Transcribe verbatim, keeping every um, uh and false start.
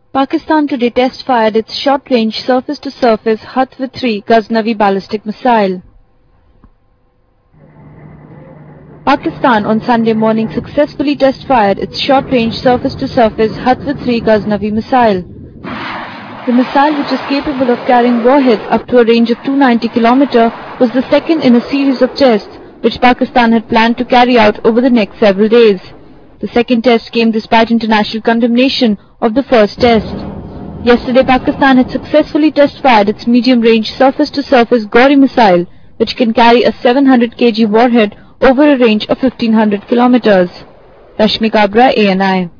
Pakistan today test-fired its short-range surface-to-surface Hatva three Ghaznavi ballistic missile. Pakistan on Sunday morning successfully test-fired its short-range surface-to-surface Hatva three Ghaznavi missile. The missile, which is capable of carrying warheads up to a range of two hundred ninety kilometers, was the second in a series of tests which Pakistan had planned to carry out over the next several days. The second test came despite international condemnation of the first test. Yesterday, Pakistan had successfully test-fired its medium-range surface-to-surface Gauri missile, which can carry a seven hundred kilogram warhead over a range of fifteen hundred kilometers. Rashmi Kabra, A N I.